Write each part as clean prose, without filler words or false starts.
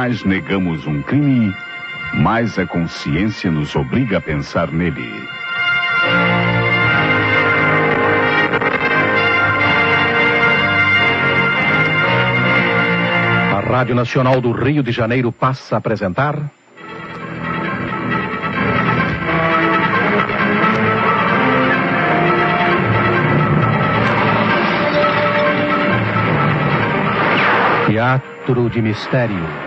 mais negamos um crime, mais a consciência nos obriga a pensar nele. A Rádio Nacional do Rio de Janeiro passa a apresentar... Teatro de Mistério.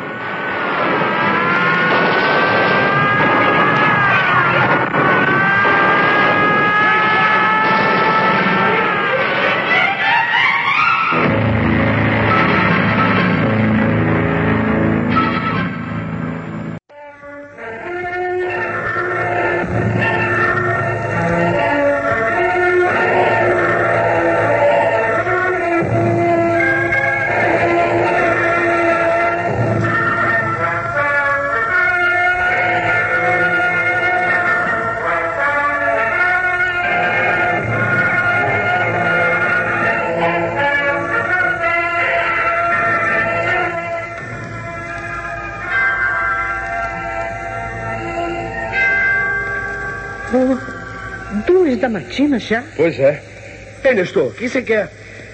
Da matina já? Pois é. Ei, Nestor, o que você quer?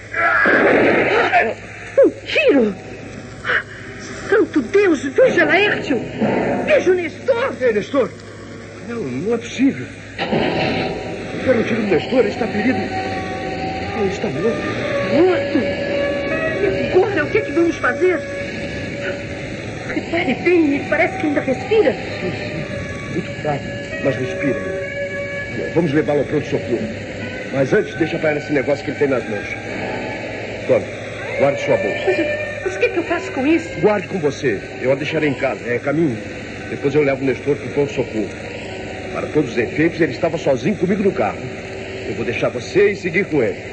Um tiro! Santo Deus, veja Laércio! Veja o Nestor! Ei, Nestor! Não é possível. Deram um tiro no Nestor, ele está ferido. Ele está morto. Morto? E agora, o que é que vamos fazer? Repare bem, me parece que ainda respira. Sim. Muito fraco, mas respira ainda. Vamos levá-lo ao pronto-socorro. Mas antes, deixa para esse negócio que ele tem nas mãos. Tome, guarde sua bolsa. Mas o que eu faço com isso? Guarde com você. Eu a deixarei em casa. É caminho. Depois eu levo o Nestor para o pronto-socorro. Para todos os efeitos, ele estava sozinho comigo no carro. Eu vou deixar você e seguir com ele.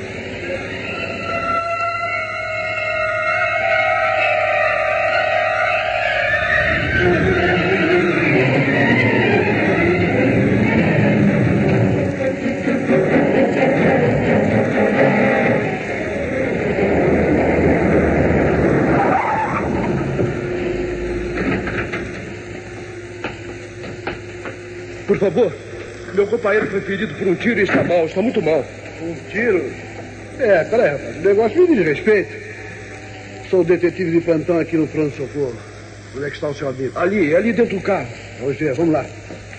Por favor, meu companheiro foi ferido por um tiro e está mal, está muito mal. Um tiro? Peraí, rapaz, o negócio me diz respeito. Sou detetive de plantão aqui no pronto-socorro. Onde é que está o seu amigo? Ali dentro do carro. Vamos ver, vamos lá.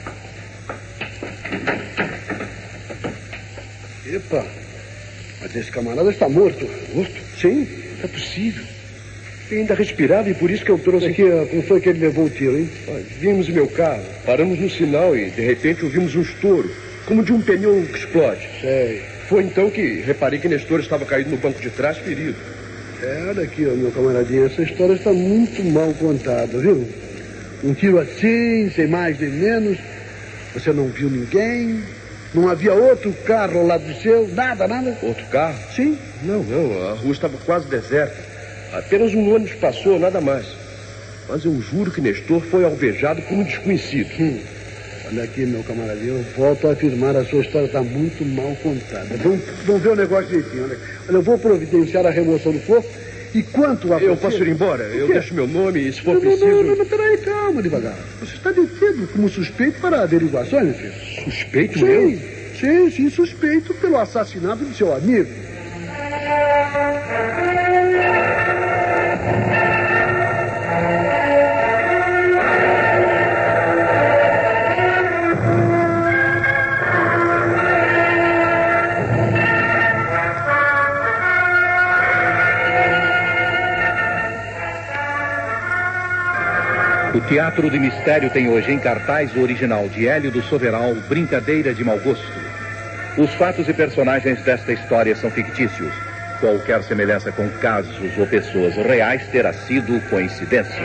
Epa, mas esse camarada está morto. Morto? Sim, é possível. Ele ainda respirava e por isso que eu trouxe... Aqui, como foi que ele levou o tiro, hein? Vimos o meu carro, paramos no sinal e, de repente, ouvimos um estouro, como de um pneu que explode. Sei. Foi então que reparei que Nestor estava caído no banco de trás, ferido. Olha aqui, meu camaradinho, essa história está muito mal contada, viu? Um tiro assim, sem mais nem menos, você não viu ninguém, não havia outro carro ao lado do seu, nada. Outro carro? Sim. Não, a rua estava quase deserta. Apenas um ônibus passou, nada mais. Mas eu juro que Nestor foi alvejado por um desconhecido. Olha aqui, meu camaradinho, eu volto a afirmar, a sua história está muito mal contada. Vamos ver o negócio direitinho. Olha, eu vou providenciar a remoção do corpo e quanto a Eu você... posso ir embora? Eu deixo meu nome e se for preciso... Não, peraí, calma, devagar. Você está detido como suspeito para averiguações, meu filho. Suspeito meu? Sim, suspeito pelo assassinato do seu amigo. O Teatro de Mistério tem hoje em cartaz o original de Hélio do Soveral, Brincadeira de Mau Gosto. Os fatos e personagens desta história são fictícios. Qualquer semelhança com casos ou pessoas reais terá sido coincidência.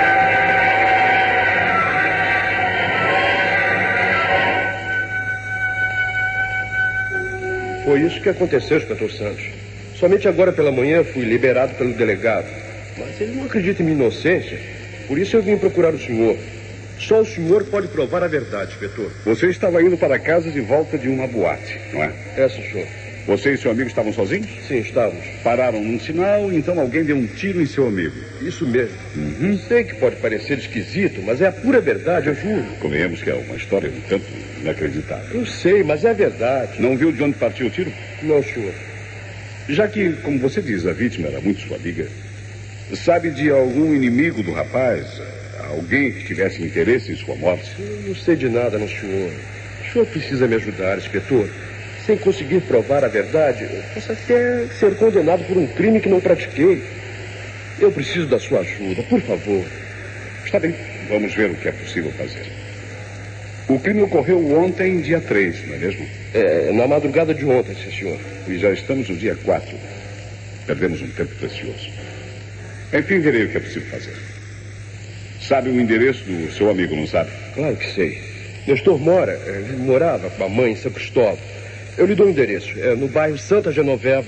Foi isso que aconteceu, inspetor Santos. Somente agora pela manhã fui liberado pelo delegado. Mas ele não acredita em minha inocência. Por isso eu vim procurar o senhor. Só o senhor pode provar a verdade, inspetor. Você estava indo para casa de volta de uma boate, não é? É, senhor. Você e seu amigo estavam sozinhos? Sim, estávamos. Pararam num sinal, então alguém deu um tiro em seu amigo. Isso mesmo. Sei que pode parecer esquisito, mas é a pura verdade, eu juro. Convenhamos que é uma história um tanto inacreditável. Eu sei, mas é a verdade. Não viu de onde partiu o tiro? Não, senhor. Já que, como você diz, a vítima era muito sua amiga, sabe de algum inimigo do rapaz? Alguém que tivesse interesse em sua morte? Eu não sei de nada, não, senhor. O senhor precisa me ajudar, inspetor. Sem conseguir provar a verdade, eu posso até ser condenado por um crime que não pratiquei. Eu preciso da sua ajuda, por favor. Está bem, vamos ver o que é possível fazer. O crime ocorreu ontem, dia 3, não é mesmo? Na madrugada de ontem, sim, senhor. E já estamos no dia 4. Perdemos um tempo precioso. Enfim, verei o que é possível fazer. Sabe o endereço do seu amigo, não sabe? Claro que sei. Nestor morava com a mãe em São Cristóvão. Eu lhe dou o endereço. É no bairro Santa Genoveva.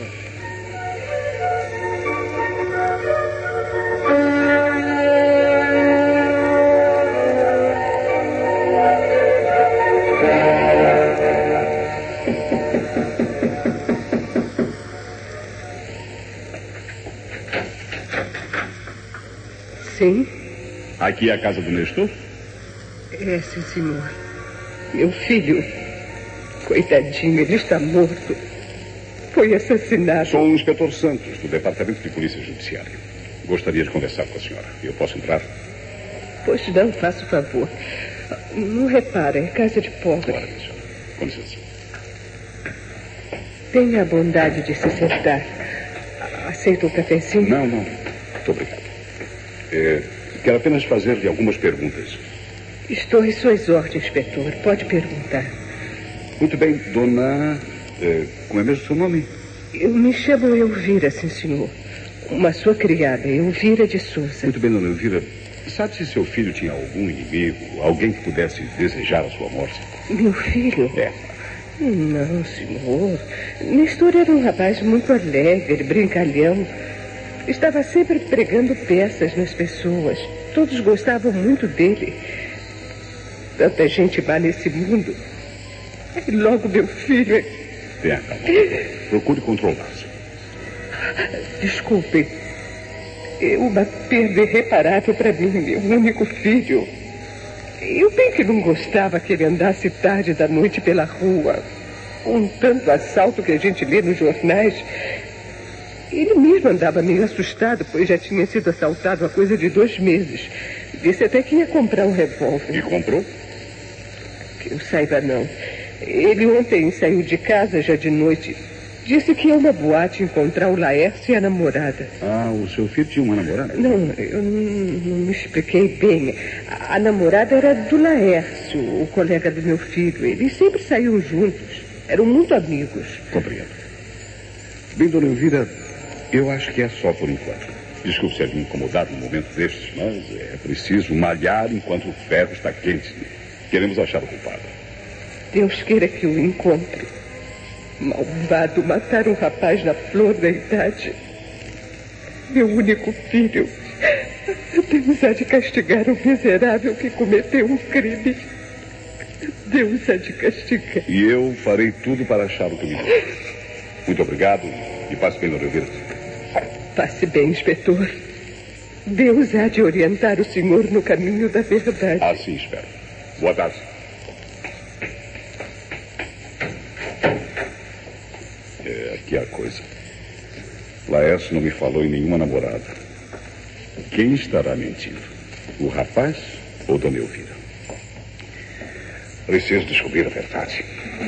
Sim? Aqui é a casa do Nestor? É, sim, senhor. Meu filho, coitadinho, ele está morto. Foi assassinado. Sou o inspetor Santos, do Departamento de Polícia Judiciária. Gostaria de conversar com a senhora. Eu posso entrar? Pois não, faça o favor. Não repara, é casa de pobre. Ora, minha senhora. Com licença. Tenha a bondade de se sentar. Aceita um cafezinho? Não. Muito obrigado. Quero apenas fazer-lhe algumas perguntas. Estou em suas ordens, inspetor. Pode perguntar. Muito bem, dona... como é mesmo o seu nome? Eu me chamo Elvira, sim, senhor. Uma sua criada, Elvira de Souza. Muito bem, dona Elvira. Sabe se seu filho tinha algum inimigo, alguém que pudesse desejar a sua morte? Meu filho? É. Não, senhor. Nestor era um rapaz muito alegre, brincalhão. Estava sempre pregando peças nas pessoas. Todos gostavam muito dele. Tanta gente má nesse mundo. E logo meu filho... Tenha calma. Procure controlar-se. Desculpe. É uma perda irreparável para mim, meu único filho. Eu bem que não gostava que ele andasse tarde da noite pela rua. Com tanto assalto que a gente lê nos jornais. Ele mesmo andava meio assustado, pois já tinha sido assaltado há coisa de 2 meses. Disse até que ia comprar um revólver. E comprou? Que eu saiba, não. Ele ontem saiu de casa já de noite. Disse que ia a uma boate encontrar o Laércio e a namorada. Ah, o seu filho tinha uma namorada? Não, eu não me expliquei bem. A namorada era do Laércio, o colega do meu filho. Eles sempre saíam juntos. Eram muito amigos. Compreendo. Bem, dona Elvira, eu acho que é só por enquanto. Desculpe ser incomodado num momento destes, mas é preciso malhar enquanto o ferro está quente. Queremos achar o culpado. Deus queira que o encontre. Malvado, matar um rapaz na flor da idade. Meu único filho. Deus há de castigar o miserável que cometeu um crime. Deus há de castigar. E eu farei tudo para achar o criminoso. Muito obrigado e passe bem, dona Elvira. Passe bem, inspetor. Deus há de orientar o senhor no caminho da verdade. Assim espero. Boa tarde. Aqui é a coisa. Laércio não me falou em nenhuma namorada. Quem estará mentindo? O rapaz ou dona Elvira? Preciso descobrir a verdade.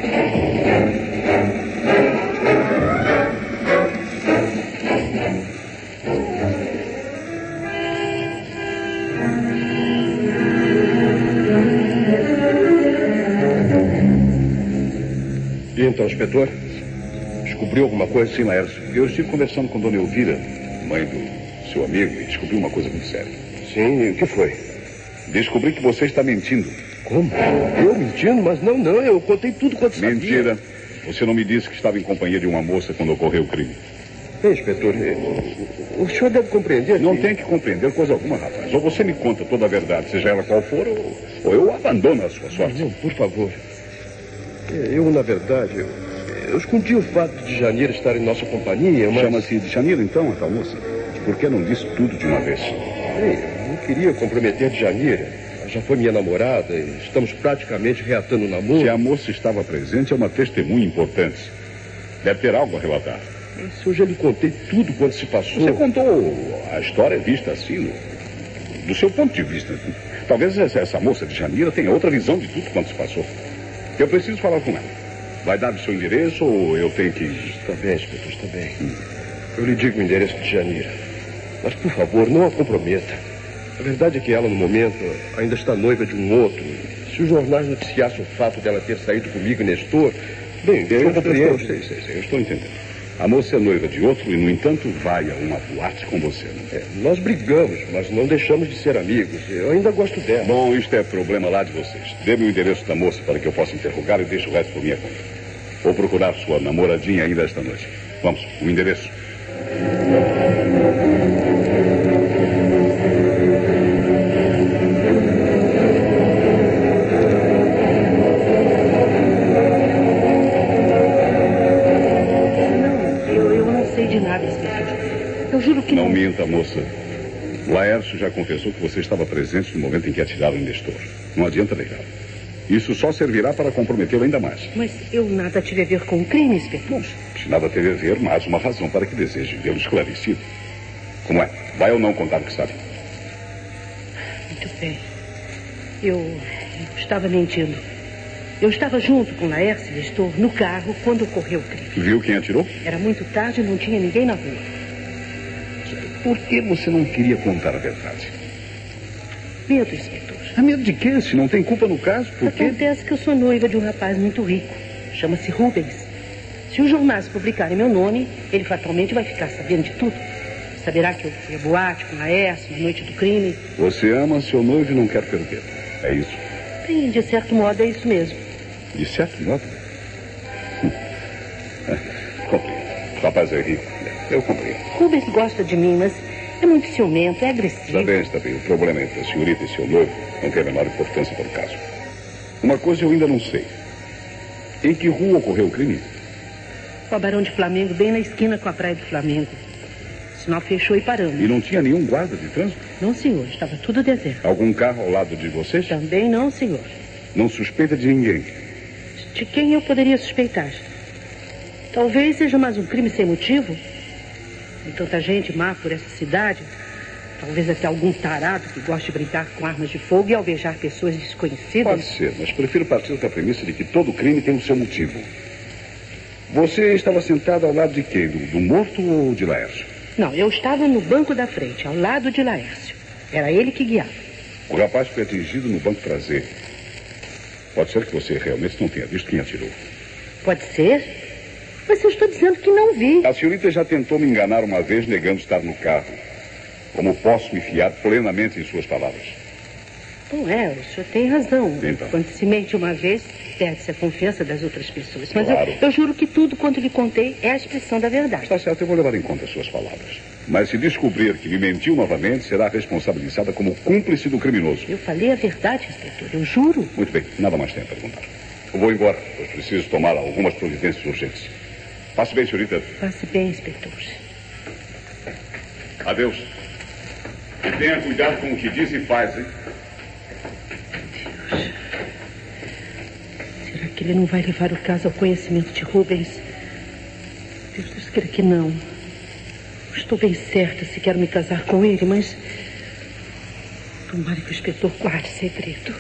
E então, inspetor? Descobriu alguma coisa? Sim, Laércio. Eu estive conversando com dona Elvira, mãe do seu amigo, e descobri uma coisa muito séria. Sim, o que foi? Descobri que você está mentindo. Como? Eu mentindo? Mas não, eu contei tudo quanto sabia. Mentira. Você não me disse que estava em companhia de uma moça quando ocorreu o crime. Bem, inspetor, o senhor deve compreender. Não tem que compreender coisa alguma, rapaz. Ou você me conta toda a verdade, seja ela qual for, ou eu abandono a sua sorte. Não, por favor. Eu, na verdade, Eu escondi o fato de Janeiro estar em nossa companhia, mas... Chama-se de Janeiro, então, a tal moça? Por que não disse tudo de uma vez? Bem, eu não queria comprometer Janeiro. Ela já foi minha namorada e estamos praticamente reatando o namoro. Se a moça estava presente, é uma testemunha importante. Deve ter algo a relatar. Mas eu já lhe contei tudo quanto se passou. Você contou a história vista assim, do seu ponto de vista. Talvez essa moça de Janeiro tenha outra visão de tudo quanto se passou. Eu preciso falar com ela. Vai dar o seu endereço ou eu tenho que... Está bem, inspetor, está bem. Eu lhe digo o endereço de Janeiro. Mas, por favor, não a comprometa. A verdade é que ela, no momento, ainda está noiva de um outro. Se os jornais noticiassem o fato dela ter saído comigo e Nestor... Bem, eu compreendo. Eu estou entendendo. A moça é noiva de outro e, no entanto, vai a uma boate com você, não é? Nós brigamos, mas não deixamos de ser amigos. Eu ainda gosto dela. Bom, isto é problema lá de vocês. Dê-me o endereço da moça para que eu possa interrogar e deixe o resto por minha conta. Vou procurar sua namoradinha ainda esta noite. Vamos, o endereço. Eu juro que não minta, moça. Laércio já confessou que você estava presente no momento em que atiraram em Nestor. Não adianta negar. Isso só servirá para comprometê-lo ainda mais. Mas eu nada tive a ver com o crime, inspetor. Se nada teve a ver, mais uma razão para que deseje vê-lo esclarecido. Como é? Vai ou não contar o que sabe? Muito bem. Eu estava mentindo. Eu estava junto com Laércio e Nestor no carro quando ocorreu o crime. Viu quem atirou? Era muito tarde e não tinha ninguém na rua. Por que você não queria contar a verdade? Medo, inspetor. A medo de quê? Se não tem culpa no caso, por quê? Acontece que eu sou noiva de um rapaz muito rico. Chama-se Rubens. Se os jornais publicarem meu nome, ele fatalmente vai ficar sabendo de tudo. Saberá que eu fui a boate com Laércio na noite do crime. Você ama seu noivo e não quer perdê-lo. É isso? Sim, de certo modo é isso mesmo. De certo modo? Compreendo. O rapaz é rico. Eu compreendo. Rubens gosta de mim, mas é muito ciumento, é agressivo. Está bem. O problema entre a senhorita e seu noivo não tem a menor importância para o caso. Uma coisa eu ainda não sei. Em que rua ocorreu o crime? O Barão de Flamengo, bem na esquina com a Praia do Flamengo. O sinal fechou e paramos. E não tinha nenhum guarda de trânsito? Não, senhor. Estava tudo deserto. Algum carro ao lado de vocês? Também não, senhor. Não suspeita de ninguém? De quem eu poderia suspeitar? Talvez seja mais um crime sem motivo. Tem tanta gente má por essa cidade. Talvez até algum tarado que goste de brincar com armas de fogo e alvejar pessoas desconhecidas. Pode ser, mas prefiro partir da premissa de que todo crime tem o seu motivo. Você estava sentado ao lado de quem? Do morto ou de Laércio? Não, eu estava no banco da frente, ao lado de Laércio. Era ele que guiava. O rapaz foi atingido no banco traseiro. Pode ser que você realmente não tenha visto quem atirou. Pode ser? Mas eu estou dizendo que não vi. A senhorita já tentou me enganar uma vez negando estar no carro. Como posso me fiar plenamente em suas palavras? Não é, o senhor tem razão. Então. Quando se mente uma vez, perde-se a confiança das outras pessoas. Mas claro. eu juro que tudo quanto lhe contei é a expressão da verdade. Está certo, eu vou levar em conta as suas palavras. Mas se descobrir que me mentiu novamente, será responsabilizada como cúmplice do criminoso. Eu falei a verdade, inspetor, eu juro. Muito bem, nada mais tem a perguntar. Eu vou embora, pois preciso tomar algumas providências urgentes. Passe bem, senhorita. Passe bem, inspetor. Adeus. E tenha cuidado com o que diz e faz, hein? Deus. Será que ele não vai levar o caso ao conhecimento de Rubens? Deus queira que não. Estou bem certa se quero me casar com ele, mas... tomara que o inspetor guarde segredo.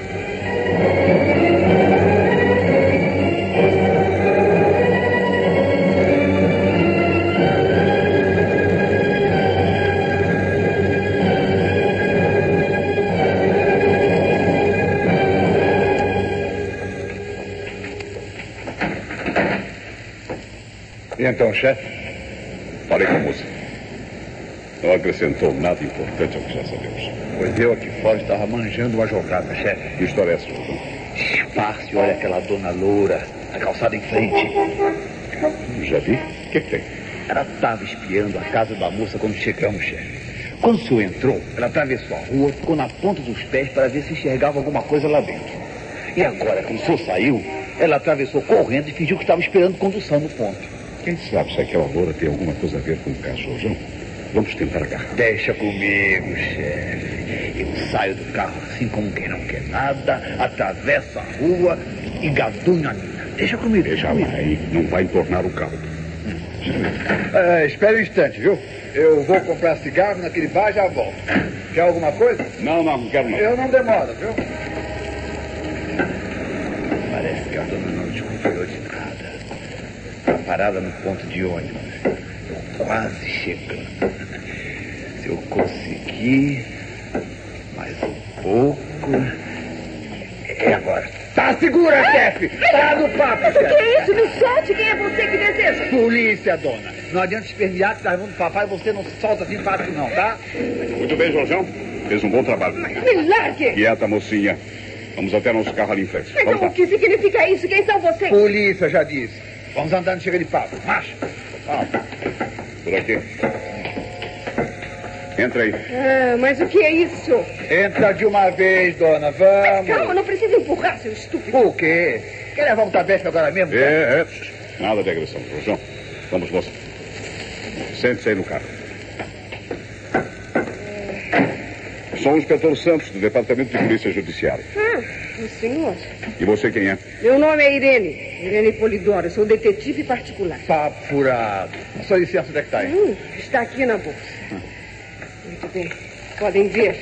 E então, chefe? Falei com a moça. Não acrescentou nada importante ao que já sabemos. Pois eu aqui fora estava manjando uma jogada, chefe. Que história é essa, Jordão? Disfarce, olha aquela dona loura, na calçada em frente. Já vi? O que tem? Ela estava espiando a casa da moça quando chegamos, chefe. Quando o senhor entrou, ela atravessou a rua, ficou na ponta dos pés para ver se enxergava alguma coisa lá dentro. E agora, quando o senhor saiu, Ela atravessou correndo e fingiu que estava esperando condução no ponto. Quem sabe se aquela loura tem alguma coisa a ver com o caso, João? Vamos tentar agarrar. Deixa comigo, chefe. Eu saio do carro assim como quem não quer nada, atravesso a rua e gadunho a mina. Deixa comigo. Deixa lá, aí. Não vai entornar o caldo. Espere um instante, viu? Eu vou comprar cigarro naquele bar e já volto. Quer alguma coisa? Não quero não. Eu não demoro, viu? Parece que a dona não desconfiou de nada. Está parada no ponto de ônibus. Estou quase chegando. Se eu conseguir mais um pouco... É agora. Tá segura, chefe! Tá no papo, chefe! O que é isso? Me solte! Quem é você que deseja? Polícia, dona. Não adianta espernear que tá levando o papai, você não se solta assim fácil não, tá? Muito bem, Jorjão. Fez um bom trabalho. Me largue! Quieta, mocinha. Vamos até nosso carro ali em frente. Mas Vamos o lá. que significa isso? Quem são vocês? Polícia, já disse. Vamos andando, chega de papo. Marcha. Vamos. Por aqui. Entra aí. Ah, mas o que é isso? Entra de uma vez, dona. Vamos. Calma, não precisa empurrar, seu estúpido. Por quê? Quer levar um tabete agora mesmo? Nada de agressão, Jorjão. Vamos, moça. Sente-se aí no carro. Sou o inspetor Santos, do Departamento de Polícia Judiciária. O senhor? E você quem é? Meu nome é Irene Polidoro. Sou detetive particular. Papo furado. A sua licença onde é que tá aí? Está aqui na bolsa. Muito bem. Podem ver.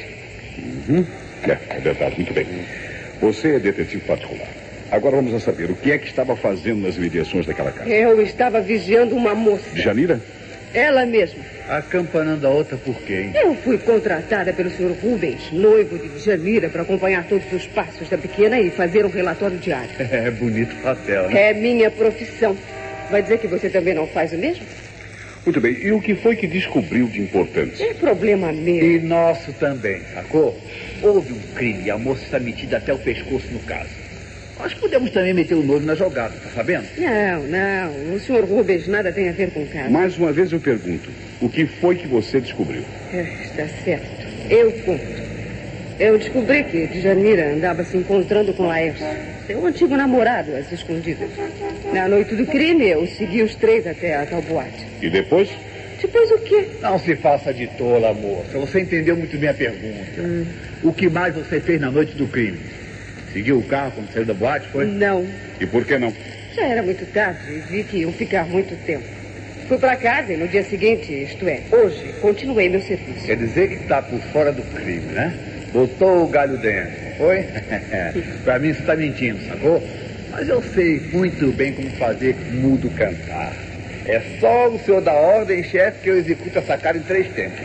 É verdade, muito bem. Você é detetive particular. Agora vamos a saber o que é que estava fazendo nas imediações daquela casa. Eu estava vigiando uma moça. Janira? Ela mesma. Acampanando a outra por quem? Eu fui contratada pelo Sr. Rubens, noivo de Janira, para acompanhar todos os passos da pequena e fazer um relatório diário. É bonito papel, né? É minha profissão. Vai dizer que você também não faz o mesmo? Muito bem. E o que foi que descobriu de importante? É problema meu. E nosso também, sacou? Houve um crime e a moça está metida até o pescoço no caso. Nós podemos também meter o noivo na jogada, tá sabendo? Não. O Sr. Rubens nada tem a ver com o caso. Mais uma vez eu pergunto, o que foi que você descobriu? Está certo. Eu conto. Eu descobri que Djanira andava se encontrando com Laércio, seu antigo namorado, às escondidas. Na noite do crime, eu segui os três até a tal boate. E depois? Depois o quê? Não se faça de tola, moça. Você entendeu muito bem a pergunta. O que mais você fez na noite do crime? Seguiu o carro quando saiu da boate, foi? Não. E por que não? Já era muito tarde e vi que iam ficar muito tempo. Fui para casa e no dia seguinte, isto é, hoje, continuei meu serviço. Quer dizer que está por fora do crime, né? Botou o galho dentro, foi? Pra mim você está mentindo, sacou? Mas eu sei muito bem como fazer mudo cantar. É só o senhor dar ordem, chefe, que eu executo essa cara em 3 tempos.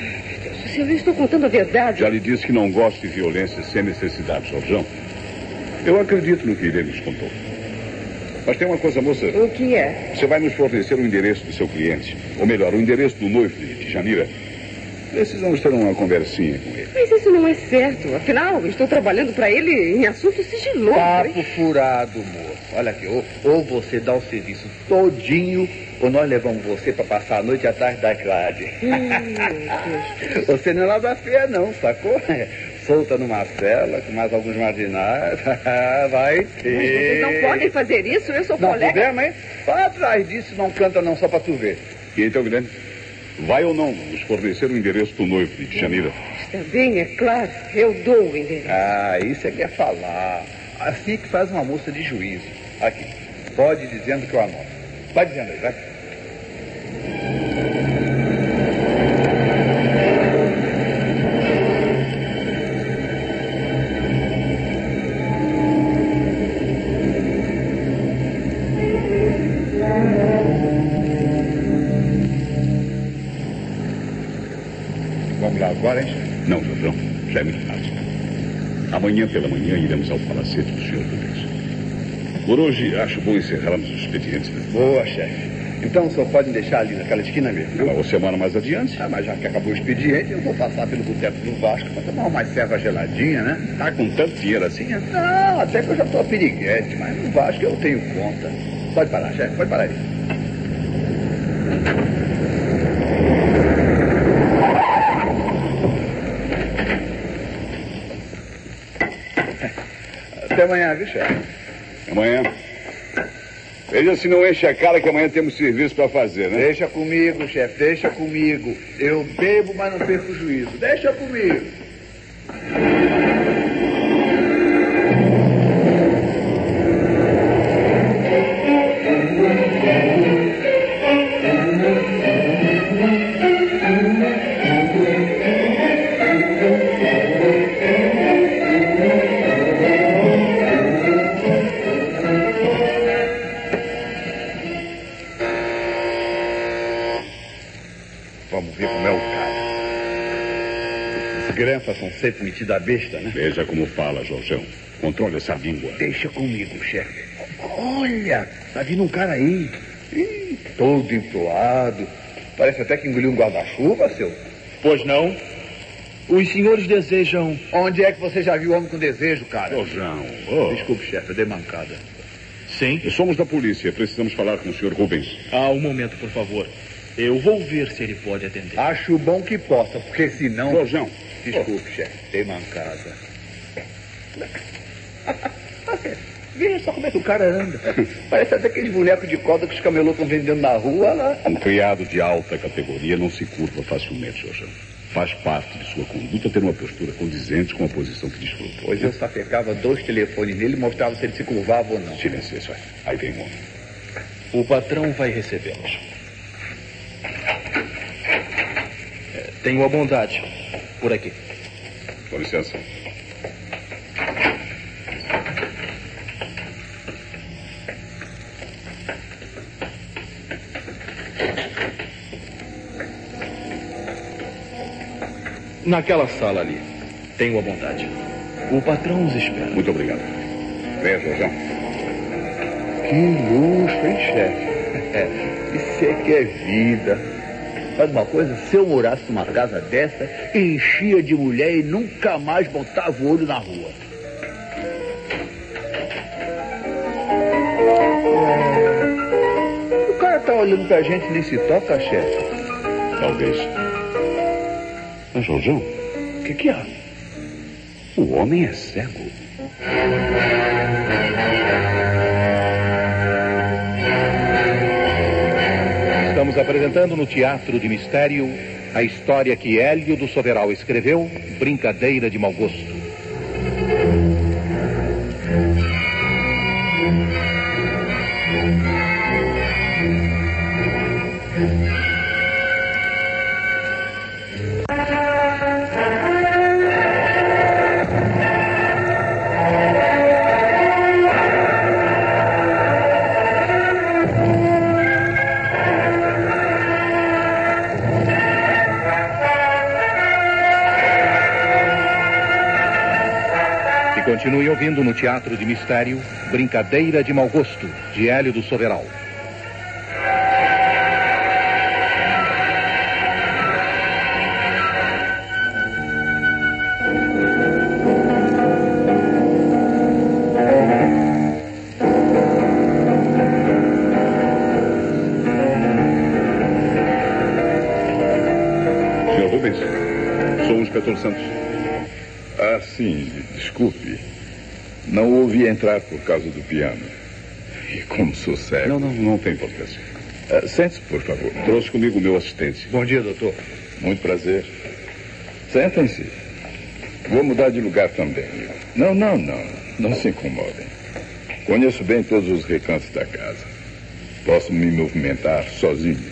Se eu estou contando a verdade... Já lhe disse que não gosta de violência sem necessidade, Jorjão. Eu acredito no que ele nos contou. Mas tem uma coisa, moça. O que é? Você vai nos fornecer o endereço do seu cliente. Ou melhor, o endereço do noivo de Janira. Precisamos ter uma conversinha com ele. Mas isso não é certo. Afinal, estou trabalhando para ele em assunto sigiloso. Papo furado, moço. Olha aqui, ou você dá o serviço todinho, ou nós levamos você para passar a noite atrás da grade. Você não é nada feia, não, sacou? Solta numa cela com mais alguns marginais. Vai ter. Mas vocês não podem fazer isso, eu sou não colega. Não podemos, hein? Vai atrás disso, não canta não, só para tu ver. E então, Guilherme, vai ou não nos fornecer o endereço do noivo de Janira? Está bem, é claro. Eu dou o endereço. Ah, isso é que é falar. Assim que faz uma moça de juízo. Aqui, pode ir dizendo que eu anoto. Vai dizendo aí, vai. Vamos lá agora, hein? Não, Jorjão, já é muito tarde. Amanhã pela manhã iremos ao palacete do Sr. Rubens. Por hoje, acho bom encerrarmos os expedientes. Boa, chefe. Então o senhor pode deixar ali naquela esquina mesmo, viu? Uma semana mais adiante. Ah, mas já que acabou o expediente, eu vou passar pelo boteco do Vasco para tomar uma serva geladinha, né? Tá com tanto dinheiro assim? Não, até que eu já tô piriguete, mas no Vasco eu tenho conta. Pode parar, chefe, pode parar aí. Até amanhã, viu, chefe? Amanhã. Veja se não enche a cara que amanhã temos serviço para fazer, né? Deixa comigo, chefe, deixa comigo. Eu bebo, mas não perco o juízo. Deixa comigo. Vamos ver como é o cara. Os granfas são sempre metidos a besta, né? Veja como fala, Jorjão. Controle essa língua. Deixa comigo, chefe. Olha, tá vindo um cara aí. Ih, todo emproado. Parece até que engoliu um guarda-chuva, seu. Pois não? Os senhores desejam... Onde é que você já viu homem com desejo, cara? Jorjão. Desculpe, chefe, eu dei mancada. Sim? Somos da polícia. Precisamos falar com o Sr. Rubens. Um momento, por favor. Eu vou ver se ele pode atender. Acho bom que possa, porque senão... Jorjão. Desculpe, chefe, dei mancada. Veja só como é que o cara anda. Parece até aqueles bonecos de corda que os camelôs estão vendendo na rua lá. Um criado de alta categoria não se curva facilmente, Jorjão. Faz parte de sua conduta ter uma postura condizente com a posição que desfruta. Pois eu safecava 2 telefones nele e mostrava se ele se curvava ou não. Silêncio, isso aí. Aí vem um homem. O patrão vai recebê-los. Tenho a bondade. Por aqui. Com licença. Naquela sala ali. Tenho a bondade. O patrão os espera. Muito obrigado. Venha, Jorjão. Que luxo, hein, chefe? Isso é que é vida. Faz uma coisa, se eu morasse numa casa dessa, enchia de mulher e nunca mais botava o olho na rua. O cara tá olhando pra gente e nem se toca, chefe. Talvez. Mas, Jorjão, O que há? o homem é cego. Estamos apresentando no Teatro de Mistério a história que Hélio do Soveral escreveu, Brincadeira de Mau Gosto. Continue ouvindo no Teatro de Mistério, Brincadeira de Mau Gosto, de Hélio do Soveral. Sr. Rubens, sou o inspetor Santos. Ah, sim, desculpe. Não ouvi entrar por causa do piano. E como sou cego... Não tem importância. Sente-se, por favor. Trouxe comigo o meu assistente. Bom dia, doutor. Muito prazer. Sentem-se. Vou mudar de lugar também. Não se incomodem. Conheço bem todos os recantos da casa. Posso me movimentar sozinho.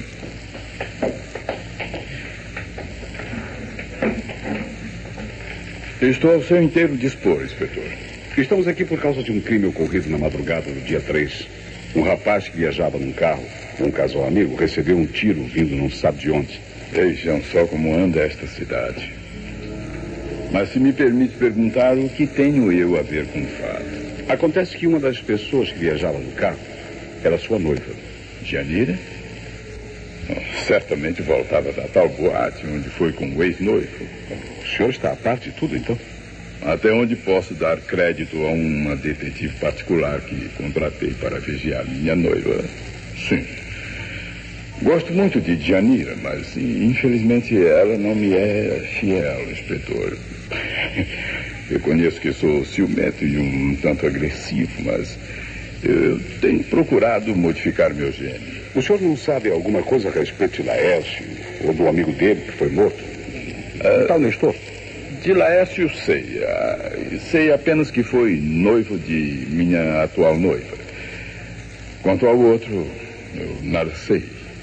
Estou ao seu inteiro dispor, inspetor. Estamos aqui por causa de um crime ocorrido na madrugada do dia 3. Um rapaz que viajava num carro com um casal amigo recebeu um tiro vindo não se sabe de onde. Vejam só como anda esta cidade. Mas se me permite perguntar, o que tenho eu a ver com o fato? Acontece que uma das pessoas que viajava no carro era sua noiva. Janira? Certamente voltava da tal boate onde foi com o ex-noivo. O senhor está a par de tudo, então? Até onde posso dar crédito a uma detetive particular que contratei para vigiar minha noiva? Sim. Gosto muito de Janira, mas infelizmente ela não me é fiel, inspetor. Reconheço que sou ciumento e um tanto agressivo, mas Eu tenho procurado modificar meu gene. O senhor não sabe alguma coisa a respeito de Laércio ou do amigo dele que foi morto? Tal Nestor? De Laércio sei. Sei apenas que foi noivo de minha atual noiva. Quanto ao outro, eu nada sei.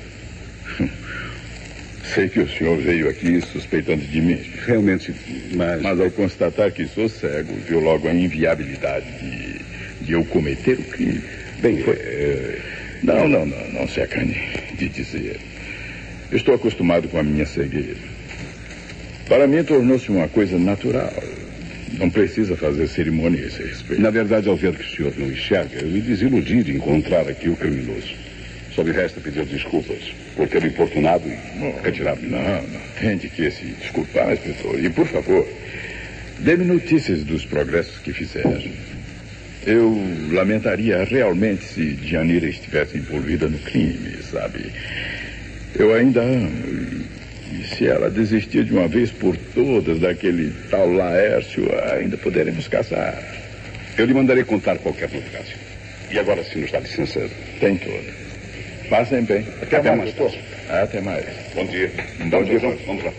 Sei que o senhor veio aqui suspeitando de mim. Realmente, mas ao constatar que sou cego, viu logo a inviabilidade de eu cometer o crime. Bem, Não se acane de dizer. Estou acostumado com a minha cegueira. Para mim, tornou-se uma coisa natural. Não precisa fazer cerimônia a esse respeito. Na verdade, ao ver que o senhor não enxerga, eu me desiludi de encontrar aqui o criminoso. Só me resta pedir desculpas por ter importunado e retirado. Não tem de que se desculpar, inspetor. E, por favor, dê-me notícias dos progressos que fizeram. Eu lamentaria realmente se Janira estivesse envolvida no crime, sabe? Eu ainda amo. E se ela desistir de uma vez por todas daquele tal Laércio, ainda poderemos casar. Eu lhe mandarei contar qualquer novidade. E agora, se nos dá licença... Tem toda. Passem bem. Até mais, doutor. Até mais. Bom dia. Bom dia. Vamos lá.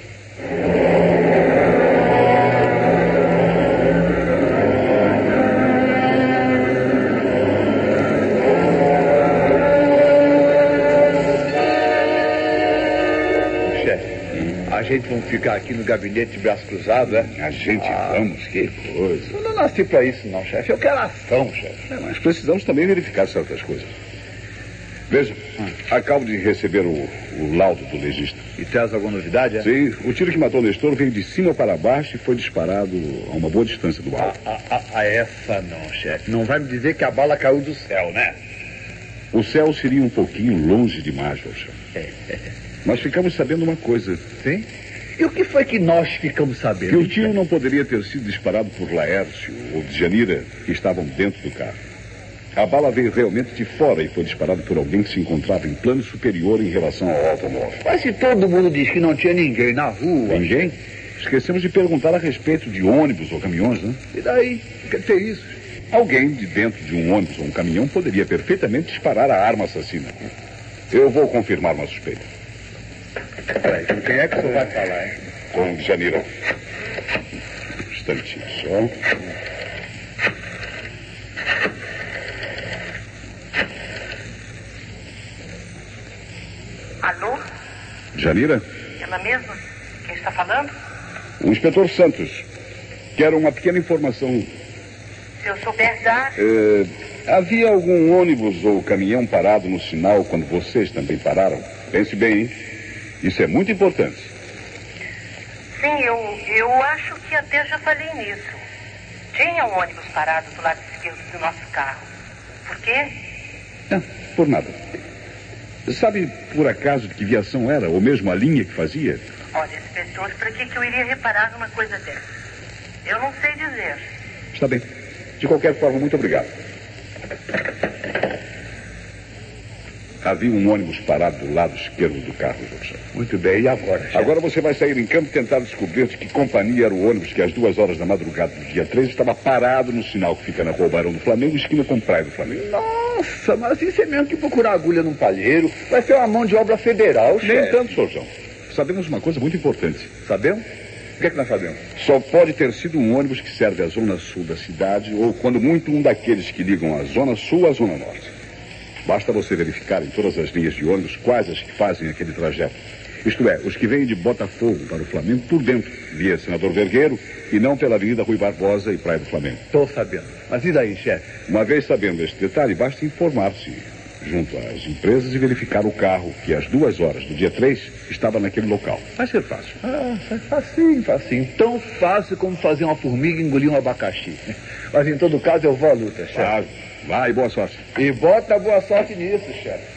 A gente vamos ficar aqui no gabinete de braço cruzado, é? A gente vamos, que coisa. Eu não nasci pra isso, não, chefe. Eu quero ação, chefe. Mas precisamos também verificar certas coisas. Veja, acabo de receber o laudo do legista. E traz alguma novidade, é? Sim, o tiro que matou o Nestor veio de cima para baixo e foi disparado a uma boa distância do alvo. Essa não, chefe. Não vai me dizer que a bala caiu do céu, né? O céu seria um pouquinho longe demais, chefe. Mas ficamos sabendo uma coisa. Sim? E o que foi que nós ficamos sabendo? Que o tiro não poderia ter sido disparado por Laércio ou de Janira, que estavam dentro do carro. A bala veio realmente de fora e foi disparada por alguém que se encontrava em plano superior em relação ao automóvel. Mas se todo mundo diz que não tinha ninguém na rua... Ninguém? Esquecemos de perguntar a respeito de ônibus ou caminhões, né? E daí? O que é isso? Alguém de dentro de um ônibus ou um caminhão poderia perfeitamente disparar a arma assassina. Eu vou confirmar uma suspeita. Peraí, com quem é que o senhor vai falar, hein? Com Janira. Um instantinho só. Alô? Janira? Ela mesma? Quem está falando? O inspetor Santos. Quero uma pequena informação. Se eu souber dar... Havia algum ônibus ou caminhão parado no sinal quando vocês também pararam? Pense bem, hein? Isso é muito importante. Sim, eu acho que até já falei nisso. Tinha um ônibus parado do lado esquerdo do nosso carro. Por quê? Não, por nada. Sabe, por acaso, de que viação era? Ou mesmo a linha que fazia? Olha, inspetor, para que eu iria reparar numa coisa dessa? Eu não sei dizer. Está bem. De qualquer forma, muito obrigado. Havia um ônibus parado do lado esquerdo do carro, José. Muito bem, e agora, chefe? Agora você vai sair em campo e tentar descobrir de que companhia era o ônibus que às 2 horas da madrugada do dia 3 estava parado no sinal que fica na Rua Barão do Flamengo, esquina com Praia do Flamengo. Nossa, mas isso é mesmo que procurar agulha num palheiro. Vai ser uma mão de obra federal, chefe. Nem tanto, Sorjão. Sabemos uma coisa muito importante. Sabemos? O que é que nós sabemos? Só pode ter sido um ônibus que serve à zona sul da cidade ou, quando muito, um daqueles que ligam a zona sul à zona norte. Basta você verificar em todas as linhas de ônibus quais as que fazem aquele trajeto. Isto é, os que vêm de Botafogo para o Flamengo por dentro, via Senador Vergueiro, e não pela Avenida Rui Barbosa e Praia do Flamengo. Estou sabendo. Mas e daí, chefe? Uma vez sabendo este detalhe, basta informar-se junto às empresas e verificar o carro que às 2 horas do dia 3 estava naquele local. Vai ser fácil. Facinho. Tão fácil como fazer uma formiga engolir um abacaxi. Mas em todo caso eu vou à luta, chefe. Vai, boa sorte. E bota boa sorte nisso, chefe.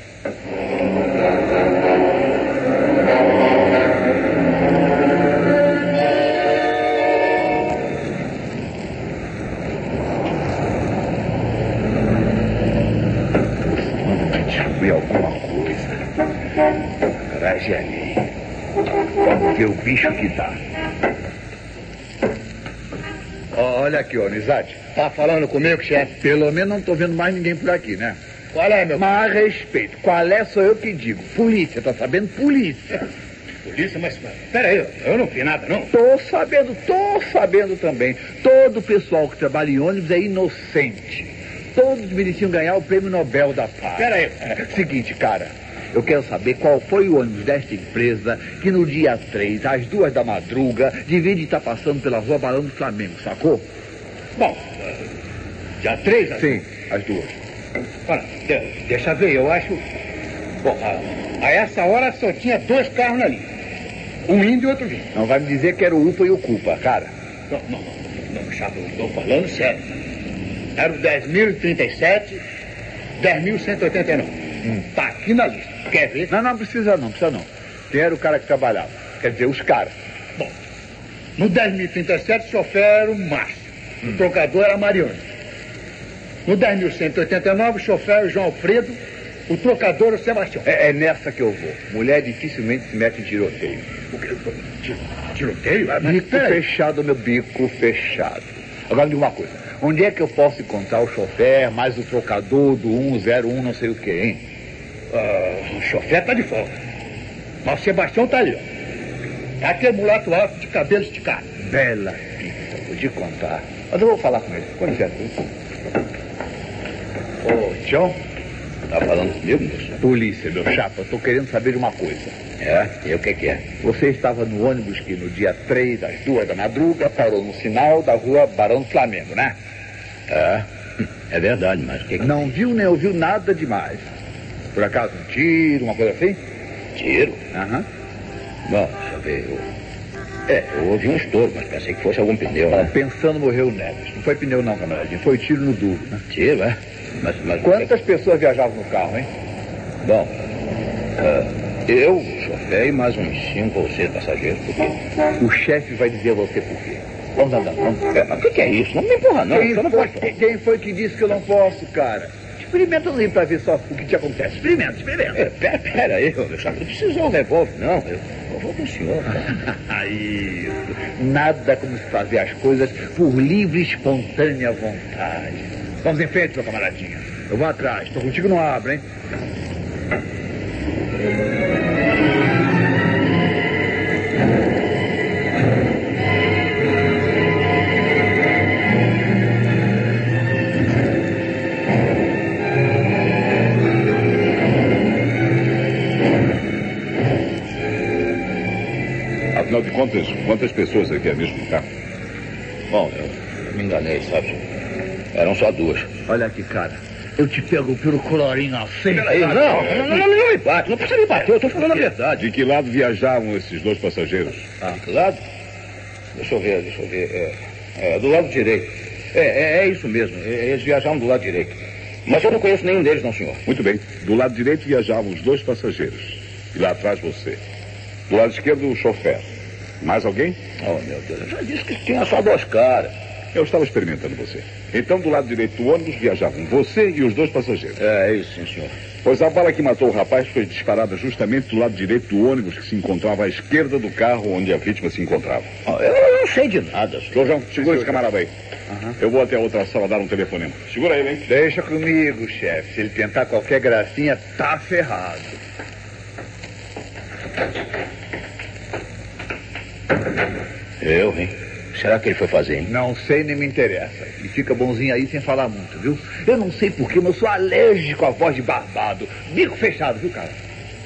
Descobrir alguma coisa. Coragem ali. Vamos ver o bicho que dá. Olha aqui, ó, amizade. Tá falando comigo, chefe? Pelo menos não tô vendo mais ninguém por aqui, né? Qual é, meu? Mas respeito. Qual é, sou eu que digo. Polícia, tá sabendo? Polícia. Polícia, mas peraí, eu não vi nada, não. Tô sabendo também. Todo o pessoal que trabalha em ônibus é inocente. Todos mereciam ganhar o prêmio Nobel da Paz. Peraí. Seguinte, cara. Eu quero saber qual foi o ônibus desta empresa que no dia 3, às 2 da madruga, devia de estar passando pela rua Barão do Flamengo, sacou? Bom, dia 3? Sim, às 2. Olha, deixa ver, eu acho... Bom, a essa hora só tinha 2 carros ali. Um indo e outro vindo. Não vai me dizer que era o UPA e o Cupa, cara. Não, Chapo, eu estou falando sério. Era o 10.037, 10.189. Tá aqui na lista. Quer ver? Não precisa não. Quem era o cara que trabalhava? Quer dizer, os caras. Bom, no 10.037, o chofer era o Márcio. O trocador era a Mariana. No 10.189, o chofer era o João Alfredo. O trocador era o Sebastião. É nessa que eu vou. Mulher dificilmente se mete em tiroteio. O quê? Tiroteio? Bico fechado, meu bico fechado. Agora me diga uma coisa. Onde é que eu posso encontrar o chofer, mais o trocador do 101 não sei o que, hein? O chofer tá de folga. Mas o Sebastião tá ali, ó. Tá aquele mulato alto de cabelo esticado. Bela pizza, vou te contar. Mas eu vou falar com ele. Com licença. Ô, Tião. Tá falando comigo, moço? Polícia, meu chapa, eu tô querendo saber de uma coisa. E o que é? Você estava no ônibus que no dia 3, às 2 da madruga, parou no sinal da rua Barão do Flamengo, né? É verdade, mas o que... Não viu nem ouviu nada demais. Por acaso um tiro, uma coisa assim? Tiro? Aham. Bom, deixa eu ver. Eu ouvi um estouro, mas pensei que fosse algum pneu, né? Pensando morreu o Neves. Não foi pneu não, camaradinho. Foi tiro no duro, né? Tiro, é? Mas quantas pessoas viajavam no carro, hein? Bom, eu, o chofer e mais uns 5 ou 6 passageiros. Por quê? O chefe vai dizer a você por quê. Vamos andar. O que é isso? Não me empurra, não. Quem foi que disse que eu não posso, cara? Experimenta aí pra ver só o que te acontece. Experimenta. Pera aí, meu chapa. Não precisa um revólver, não. Eu vou com o senhor. Isso. Nada como se fazer as coisas por livre e espontânea vontade. Vamos em frente, meu camaradinha. Eu vou atrás. Tô contigo, não abro, hein? Afinal de contas, quantas pessoas aqui é mesmo no carro? Bom, eu me enganei, sabe? Eram só 2. Olha aqui, cara. Eu te pego pelo colorinho assim. Peraí, não me bate. Não precisa me bater, eu tô falando a verdade. De que lado viajavam esses 2 passageiros? De que lado? Deixa eu ver. Do lado direito. É isso mesmo. Eles viajavam do lado direito. Mas eu não conheço nenhum deles, não, senhor. Muito bem. Do lado direito viajavam os 2 passageiros. E lá atrás você. Do lado esquerdo, o chofer. Mais alguém? Oh, meu Deus. Eu já disse que tinha só 2 caras. Eu estava experimentando você. Então, do lado direito do ônibus viajavam você e os 2 passageiros. É isso, sim, senhor. Pois a bala que matou o rapaz foi disparada justamente do lado direito do ônibus que se encontrava à esquerda do carro onde a vítima se encontrava. Eu não sei de nada, senhor. João, segura esse camarada aí. Eu vou até a outra sala dar um telefonema. Segura ele, hein? Deixa comigo, chefe. Se ele tentar qualquer gracinha, tá ferrado. Hein? Será que ele foi fazer, hein? Não sei, nem me interessa. E fica bonzinho aí sem falar muito, viu? Eu não sei porquê, mas eu sou alérgico à voz de barbado. Bico fechado, viu, cara?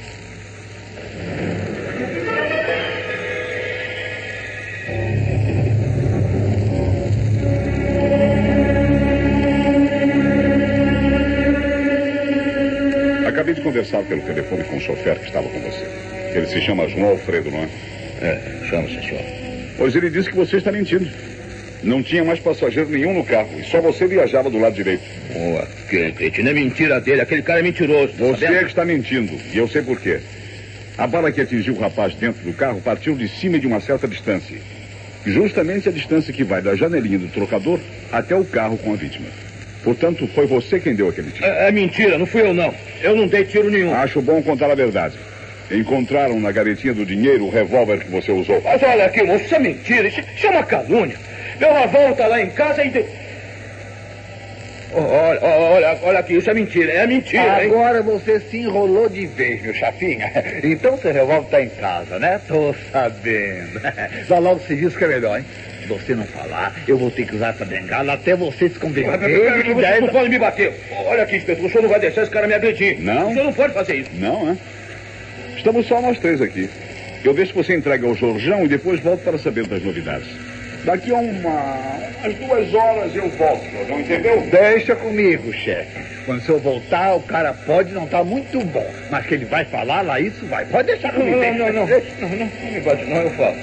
Acabei de conversar pelo telefone com o chofer que estava com você. Ele se chama João Alfredo, não é? Chama-se, senhor. Pois ele disse que você está mentindo. Não tinha mais passageiro nenhum no carro e só você viajava do lado direito. Aquele cretino é mentira dele. Aquele cara é mentiroso. Você é que está mentindo e eu sei por quê. A bala que atingiu o rapaz dentro do carro partiu de cima de uma certa distância. Justamente a distância que vai da janelinha do trocador até o carro com a vítima. Portanto, foi você quem deu aquele tiro. É mentira, não fui eu não. Eu não dei tiro nenhum. Acho bom contar a verdade. Encontraram na gavetinha do dinheiro o revólver que você usou. Mas olha aqui, moço, isso é mentira, isso é uma calúnia. Deu uma volta lá em casa e... Olha aqui, isso é mentira, Agora você se enrolou de vez, meu chapinha. Então seu revólver tá em casa, né? Tô sabendo. Dá logo o serviço que é melhor, hein? Se você não falar, eu vou ter que usar essa bengala até você se convencer. Você não pode me bater. Olha aqui, inspetor, o senhor não vai deixar esse cara me agredir. Não. O senhor não pode fazer isso. Não, é? Estamos só nós três aqui. Eu deixo você entregue ao Jorjão e depois volto para saber das novidades. Daqui a umas 2 horas eu volto, não entendeu? Deixa comigo, chefe. Quando o senhor voltar, o cara pode não estar muito bom, mas que ele vai falar lá, isso vai. Pode deixar comigo. Não me bate não, eu falo.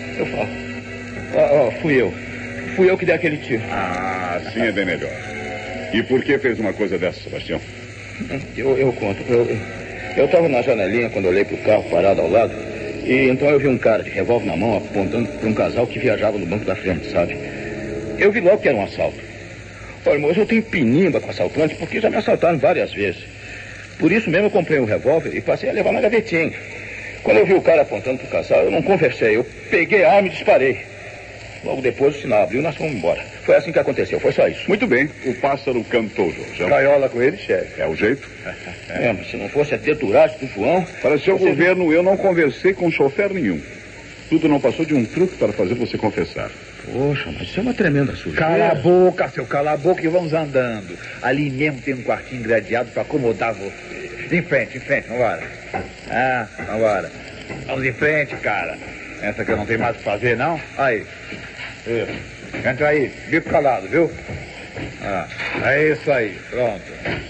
Fui eu que dei aquele tiro. Ah, assim é bem melhor. E por que fez uma coisa dessa, Sebastião? Eu conto. Eu estava na janelinha quando olhei para o carro parado ao lado. E então eu vi um cara de revólver na mão apontando para um casal que viajava no banco da frente, sabe? Eu vi logo que era um assalto. Olha, moço, eu tenho pinimba com assaltante porque já me assaltaram várias vezes. Por isso mesmo eu comprei um revólver e passei a levar na gavetinha. Quando eu vi o cara apontando para o casal, eu não conversei. Eu peguei a arma e disparei. Logo depois o sinal abriu e nós fomos embora. Foi assim que aconteceu, foi só isso. Muito bem, o pássaro cantou, João. Gaiola com ele, chefe. É o jeito? Mas se não fosse a deturagem do João... Para seu governo, eu não conversei com chofer nenhum. Tudo não passou de um truque para fazer você confessar. Poxa, mas isso é uma tremenda sujeira. Cala a boca e vamos andando. Ali mesmo tem um quartinho gradeado para acomodar você. Em frente, vambora. Vambora. Vamos em frente, cara. Essa que eu não tenho mais o que fazer, não? Aí. Isso. Entra aí, bico calado, viu? É isso aí, pronto.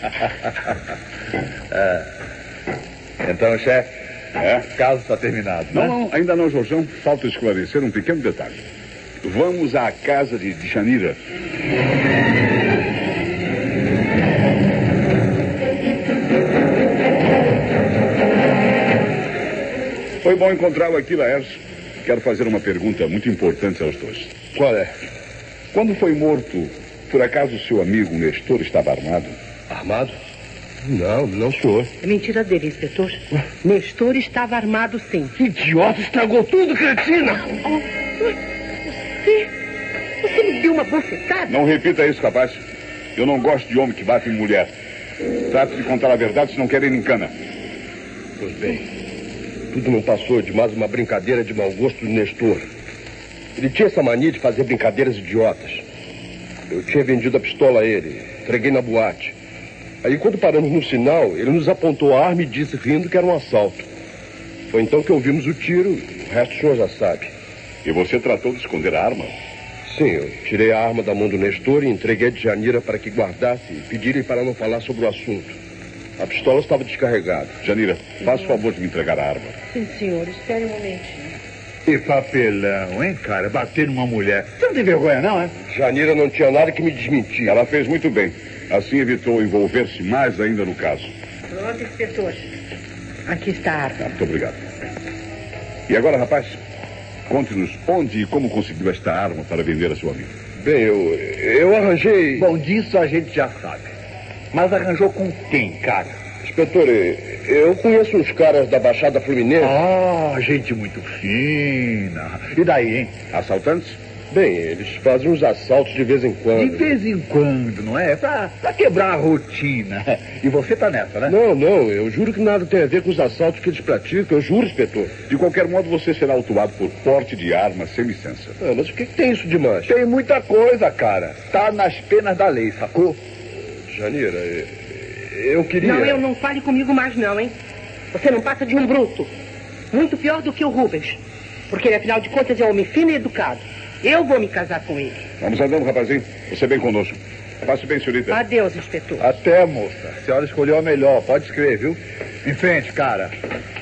Então, chefe, o caso está terminado, né? Não, ainda não, Jorjão. Falta esclarecer um pequeno detalhe. Vamos à casa de Janira. Foi bom encontrá-lo aqui, Laércio. Quero fazer uma pergunta muito importante aos dois. Qual é? Quando foi morto, por acaso seu amigo Nestor estava armado? Armado? Não, senhor. É mentira dele, inspetor. Nestor estava armado, sim. Idiota, estragou tudo, cretina! Você me deu uma bofetada? Não repita isso, rapaz. Eu não gosto de homem que bate em mulher. Trate de contar a verdade, se não quer ir em cana. Pois bem. Tudo não passou de mais uma brincadeira de mau gosto do Nestor. Ele tinha essa mania de fazer brincadeiras idiotas. Eu tinha vendido a pistola a ele, entreguei na boate. Aí quando paramos no sinal, ele nos apontou a arma e disse rindo que era um assalto. Foi então que ouvimos o tiro, o resto o senhor já sabe. E você tratou de esconder a arma? Sim, eu tirei a arma da mão do Nestor e entreguei a Janira para que guardasse e pedi-lhe para não falar sobre o assunto. A pistola estava descarregada. Janira, faça o favor de me entregar a arma. Sim, senhor. Espere um momentinho. Que papelão, hein, cara? Bater numa mulher. Você não tem vergonha, não, é? Janira não tinha nada que me desmentir. Ela fez muito bem. Assim evitou envolver-se mais ainda no caso. Pronto, inspetor. Aqui está a arma. Muito obrigado. E agora, rapaz, conte-nos onde e como conseguiu esta arma para vender a seu amigo. Bem, eu arranjei... Bom, disso a gente já sabe. Mas arranjou com quem, cara? Inspetor, eu conheço uns caras da Baixada Fluminense. Gente muito fina. E daí, hein? Assaltantes? Bem, eles fazem uns assaltos de vez em quando. De vez em quando, não é? Pra quebrar a rotina. E você tá nessa, né? Não, eu juro que nada tem a ver com os assaltos que eles praticam. Eu juro, inspetor. De qualquer modo, você será autuado por porte de arma sem licença. Mas o que tem isso demais? Tem muita coisa, cara. Tá nas penas da lei, sacou? Janira, eu queria... Não fale comigo mais não, hein? Você não passa de um bruto. Muito pior do que o Rubens. Porque ele, afinal de contas, é um homem fino e educado. Eu vou me casar com ele. Vamos andando, rapazinho. Você vem conosco. Passe bem, senhorita. Adeus, inspetor. Até, moça. A senhora escolheu a melhor. Pode escrever, viu? Em frente, cara.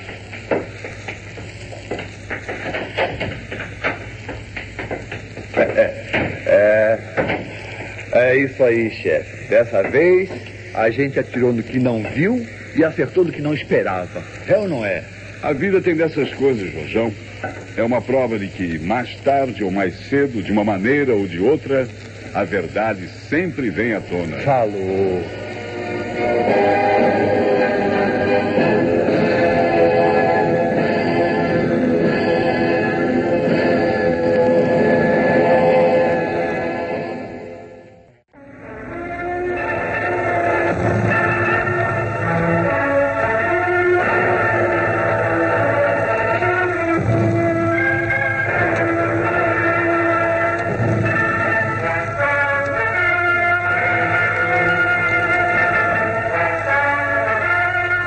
É isso aí, chefe. Dessa vez, a gente atirou no que não viu e acertou no que não esperava. É ou não é? A vida tem dessas coisas, Jorjão. É uma prova de que mais tarde ou mais cedo, de uma maneira ou de outra, a verdade sempre vem à tona. Falou.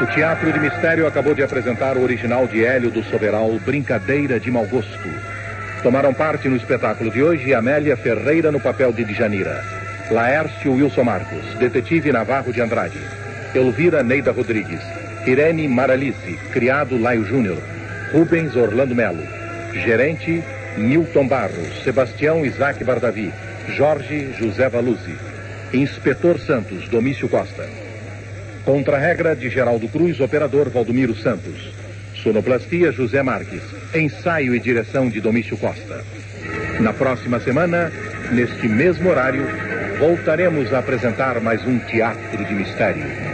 Teatro de Mistério acabou de apresentar o original de Hélio do Soberal, Brincadeira de Mau Gosto. Tomaram parte no espetáculo de hoje Amélia Ferreira no papel de Djanira, Laércio Wilson Marcos, Detetive Navarro de Andrade, Elvira Neida Rodrigues, Irene Maralice, criado Laio Júnior, Rubens Orlando Melo, gerente Nilton Barros, Sebastião Isaac Bardavi, Jorge José Valuzzi, Inspetor Santos, Domício Costa. Contra-regra de Geraldo Cruz, operador Valdomiro Santos. Sonoplastia José Marques. Ensaio e direção de Domício Costa. Na próxima semana, neste mesmo horário, voltaremos a apresentar mais um Teatro de Mistério.